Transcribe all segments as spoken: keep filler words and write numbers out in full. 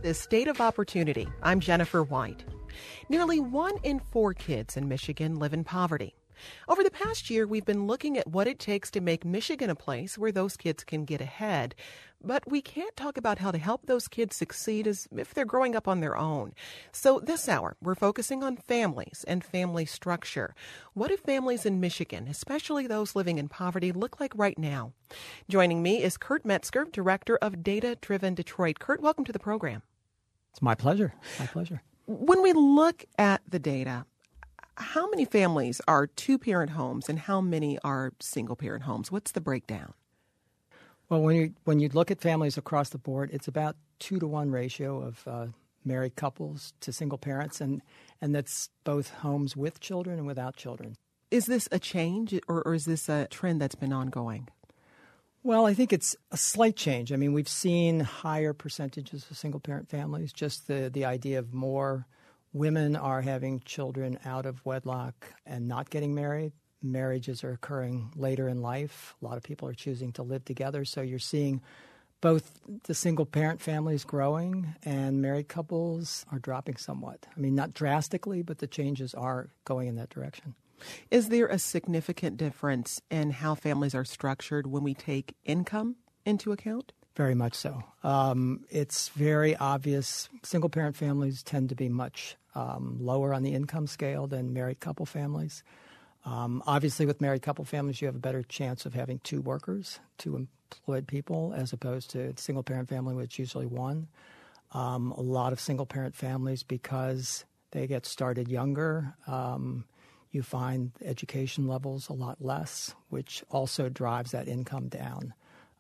The State of Opportunity. I'm Jennifer White. Nearly one in four kids in Michigan live in poverty. Over the past year, we've been looking at what it takes to make Michigan a place where those kids can get ahead. But we can't talk about how to help those kids succeed as if they're growing up on their own. So this hour, we're focusing on families and family structure. What do families in Michigan, especially those living in poverty, look like right now? Joining me is Kurt Metzger, Director of Data Driven Detroit. Kurt, welcome to the program. It's my pleasure. My pleasure. When we look at the data, how many families are two-parent homes and how many are single-parent homes? What's the breakdown? Well, when you when you look at families across the board, it's about two to one ratio of uh, married couples to single parents, and, and that's both homes with children and without children. Is this a change or, or is this a trend that's been ongoing? Well, I think it's a slight change. I mean, we've seen higher percentages of single-parent families, just the, the idea of more women are having children out of wedlock and not getting married. Marriages are occurring later in life. A lot of people are choosing to live together. So you're seeing both the single-parent families growing and married couples are dropping somewhat. I mean, not drastically, but the changes are going in that direction. Is there a significant difference in how families are structured when we take income into account? Very much so. Um, it's very obvious. Single-parent families tend to be much um, lower on the income scale than married couple families. Um, obviously, with married couple families, you have a better chance of having two workers, two employed people, as opposed to a single-parent family, which is usually one. Um, a lot of single-parent families, because they get started younger, um, you find education levels a lot less, which also drives that income down.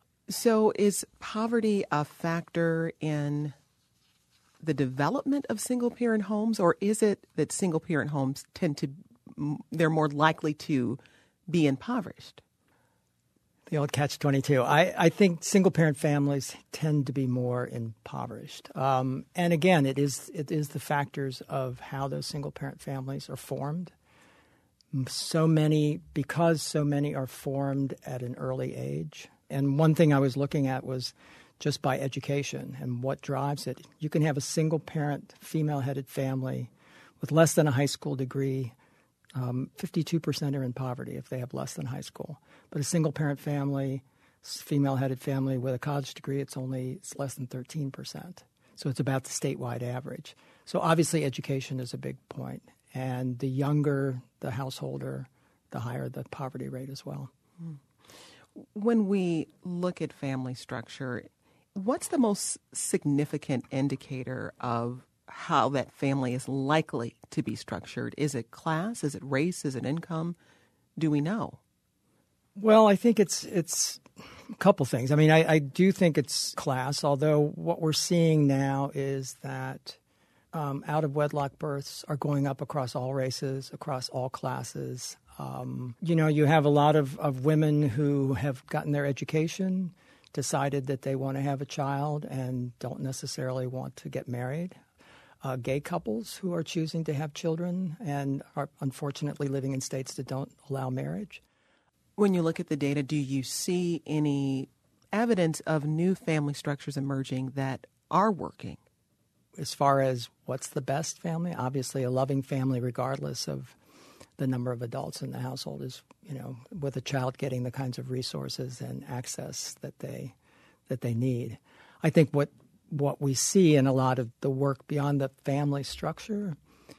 So is poverty a factor in the development of single-parent homes, or is it that single-parent homes tend to, they're more likely to be impoverished? The old catch twenty-two. I, I think single-parent families tend to be more impoverished. Um, and again, it is it is the factors of how those single-parent families are formed. So many, because so many are formed at an early age. And one thing I was looking at was just by education and what drives it. You can have a single-parent, female-headed family with less than a high school degree. Um, fifty-two percent are in poverty if they have less than high school. But a single-parent family, female-headed family with a college degree, it's only it's less than thirteen percent. So it's about the statewide average. So obviously education is a big point. And the younger the householder, the higher the poverty rate as well. When we look at family structure, what's the most significant indicator of how that family is likely to be structured? Is it class? Is it race? Is it income? Do we know? Well, I think it's it's a couple things. I mean, I, I do think it's class, although what we're seeing now is that um, out-of-wedlock births are going up across all races, across all classes. Um, you know, you have a lot of, of women who have gotten their education, decided that they want to have a child and don't necessarily want to get married. Uh, gay couples who are choosing to have children and are unfortunately living in states that don't allow marriage. When you look at the data, do you see any evidence of new family structures emerging that are working? As far as what's the best family, obviously a loving family, regardless of the number of adults in the household, is, you know, with a child getting the kinds of resources and access that they that they need. I think what what we see in a lot of the work beyond the family structure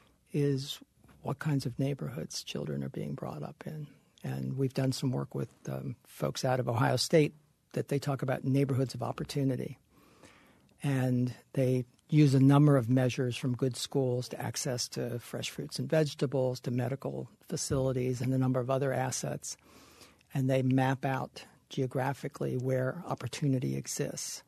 is what kinds of neighborhoods children are being brought up in. And we've done some work with um, folks out of Ohio State that they talk about neighborhoods of opportunity. And they use a number of measures, from good schools to access to fresh fruits and vegetables to medical facilities and a number of other assets. And they map out geographically where opportunity exists.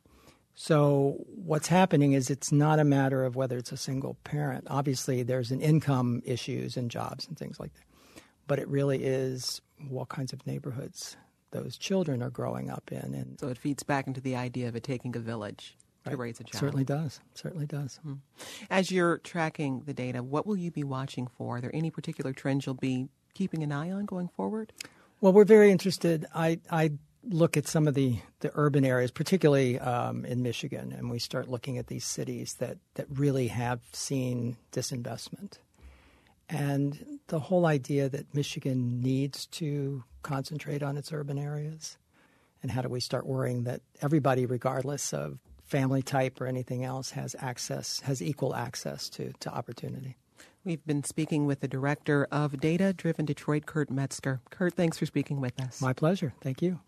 So what's happening is it's not a matter of whether it's a single parent. Obviously, there's an income issues and jobs and things like that. But it really is what kinds of neighborhoods those children are growing up in. And so it feeds back into the idea of it taking a village to right. raise a child. Certainly does. Certainly does. Mm-hmm. As you're tracking the data, what will you be watching for? Are there any particular trends you'll be keeping an eye on going forward? Well, we're very interested. I, I look at some of the, the urban areas, particularly um, in Michigan, and we start looking at these cities that, that really have seen disinvestment. And the whole idea that Michigan needs to concentrate on its urban areas, and how do we start worrying that everybody, regardless of family type or anything else, has access, has equal access to, to opportunity. We've been speaking with the director of Data Driven Detroit, Kurt Metzger. Kurt, thanks for speaking with us. My pleasure. Thank you.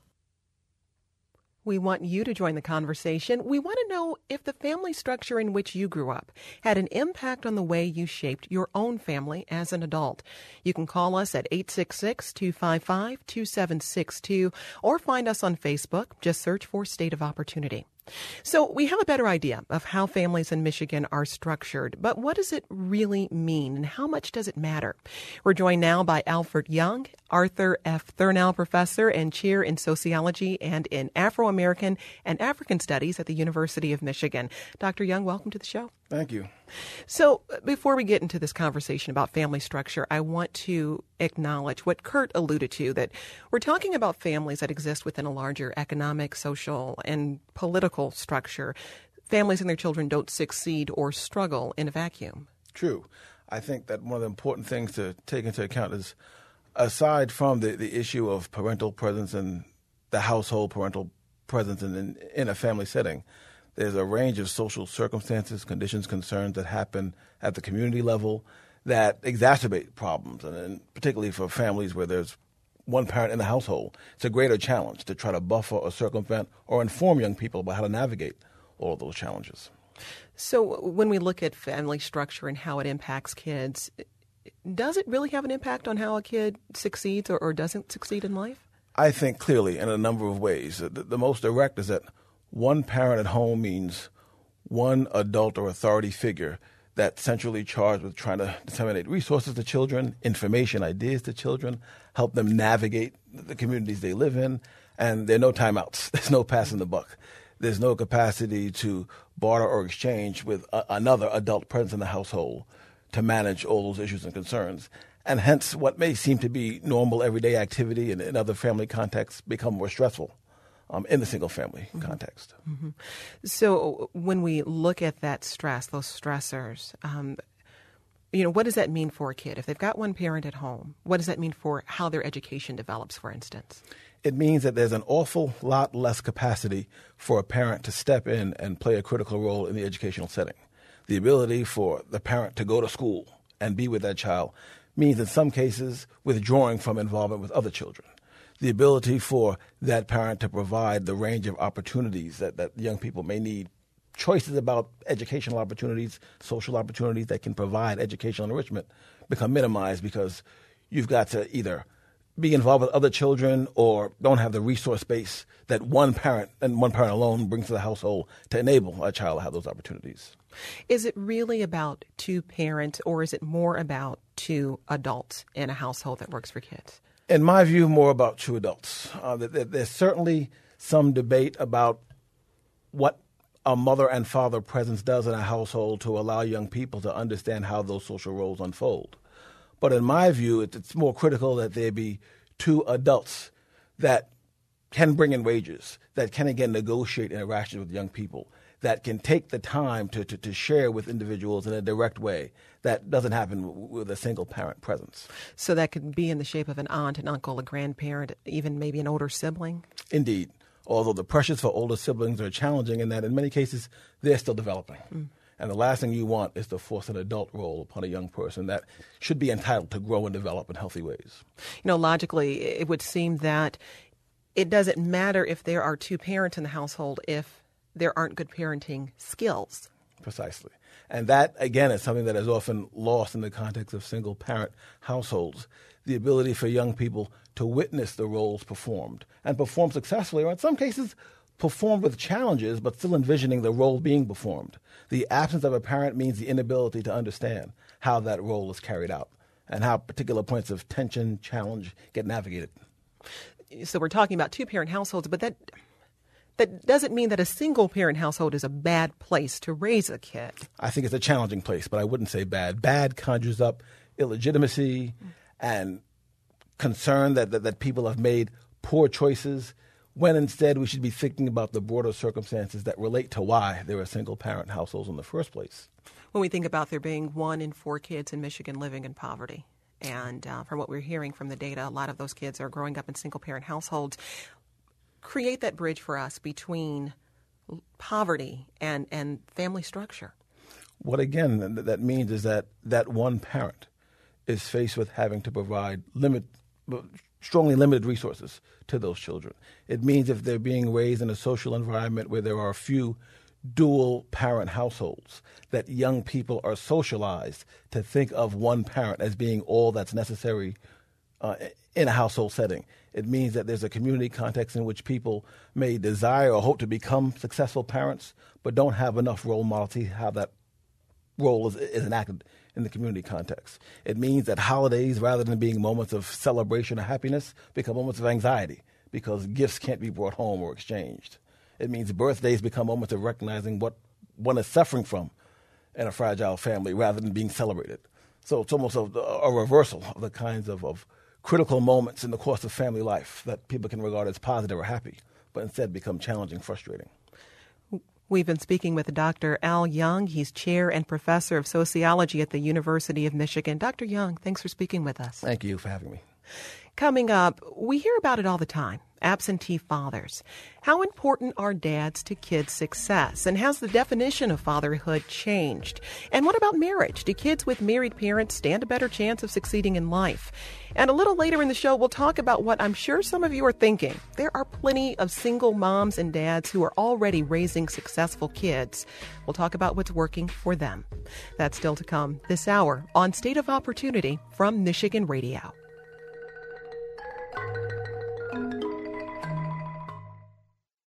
We want you to join the conversation. We want to know if the family structure in which you grew up had an impact on the way you shaped your own family as an adult. You can call us at eight six six, two five five, two seven six two or find us on Facebook. Just search for State of Opportunity. So we have a better idea of how families in Michigan are structured, but what does it really mean and how much does it matter? We're joined now by Alfred Young, Arthur F. Thurnau Professor and Chair in Sociology and in Afro-American and African Studies at the University of Michigan. Doctor Young, welcome to the show. Thank you. So before we get into this conversation about family structure, I want to acknowledge what Kurt alluded to, that we're talking about families that exist within a larger economic, social, and political structure. Families and their children don't succeed or struggle in a vacuum. True. I think that one of the important things to take into account is, aside from the, the issue of parental presence and the household parental presence in, in, in a family setting, there's a range of social circumstances, conditions, concerns that happen at the community level that exacerbate problems, and, and particularly for families where there's one parent in the household, it's a greater challenge to try to buffer or circumvent or inform young people about how to navigate all of those challenges. So when we look at family structure and how it impacts kids, does it really have an impact on how a kid succeeds or, or doesn't succeed in life? I think clearly in a number of ways. The, the most direct is that one parent at home means one adult or authority figure that's centrally charged with trying to disseminate resources to children, information, ideas to children, help them navigate the communities they live in, and there are no timeouts. There's no passing the buck. There's no capacity to barter or exchange with a, another adult presence in the household to manage all those issues and concerns. And hence, what may seem to be normal everyday activity in, in other family contexts become more stressful. Um, in the single-family mm-hmm. context. Mm-hmm. So when we look at that stress, those stressors, um, you know, what does that mean for a kid? If they've got one parent at home, what does that mean for how their education develops, for instance? It means that there's an awful lot less capacity for a parent to step in and play a critical role in the educational setting. The ability for the parent to go to school and be with that child means in some cases withdrawing from involvement with other children. The ability for that parent to provide the range of opportunities that, that young people may need, choices about educational opportunities, social opportunities that can provide educational enrichment become minimized because you've got to either be involved with other children or don't have the resource base that one parent and one parent alone brings to the household to enable a child to have those opportunities. Is it really about two parents or is it more about two adults in a household that works for kids? In my view, more about two adults. Uh, there, there's certainly some debate about what a mother and father presence does in a household to allow young people to understand how those social roles unfold. But in my view, it, it's more critical that there be two adults that can bring in wages, that can, again, negotiate interactions with young people, that can take the time to, to, to share with individuals in a direct way. That doesn't happen with a single parent presence. So that could be in the shape of an aunt, an uncle, a grandparent, even maybe an older sibling? Indeed. Although the pressures for older siblings are challenging in that in many cases they're still developing. Mm. And the last thing you want is to force an adult role upon a young person that should be entitled to grow and develop in healthy ways. You know, logically, it would seem that it doesn't matter if there are two parents in the household if there aren't good parenting skills. Precisely. And that, again, is something that is often lost in the context of single-parent households, the ability for young people to witness the roles performed and perform successfully, or in some cases perform with challenges, but still envisioning the role being performed. The absence of a parent means the inability to understand how that role is carried out and how particular points of tension, challenge get navigated. So we're talking about two-parent households, but that... That doesn't mean that a single-parent household is a bad place to raise a kid. I think it's a challenging place, but I wouldn't say bad. Bad conjures up illegitimacy and concern that, that, that people have made poor choices when instead we should be thinking about the broader circumstances that relate to why there are single-parent households in the first place. When we think about there being one in four kids in Michigan living in poverty, and uh, from what we're hearing from the data, a lot of those kids are growing up in single-parent households. Create that bridge for us between poverty and, and family structure. What, again, that means is that that one parent is faced with having to provide limit, strongly limited resources to those children. It means if they're being raised in a social environment where there are a few dual parent households, that young people are socialized to think of one parent as being all that's necessary uh, in a household setting. It means that there's a community context in which people may desire or hope to become successful parents, but don't have enough role models to see how that role is, is enacted in the community context. It means that holidays, rather than being moments of celebration or happiness, become moments of anxiety because gifts can't be brought home or exchanged. It means birthdays become moments of recognizing what one is suffering from in a fragile family rather than being celebrated. So it's almost a, a reversal of the kinds of, of critical moments in the course of family life that people can regard as positive or happy, but instead become challenging, frustrating. We've been speaking with Doctor Al Young. He's chair and professor of sociology at the University of Michigan. Doctor Young, thanks for speaking with us. Thank you for having me. Coming up, we hear about it all the time, absentee fathers. How important are dads to kids' success? And has the definition of fatherhood changed? And what about marriage? Do kids with married parents stand a better chance of succeeding in life? And a little later in the show, we'll talk about what I'm sure some of you are thinking. There are plenty of single moms and dads who are already raising successful kids. We'll talk about what's working for them. That's still to come this hour on State of Opportunity from Michigan Radio.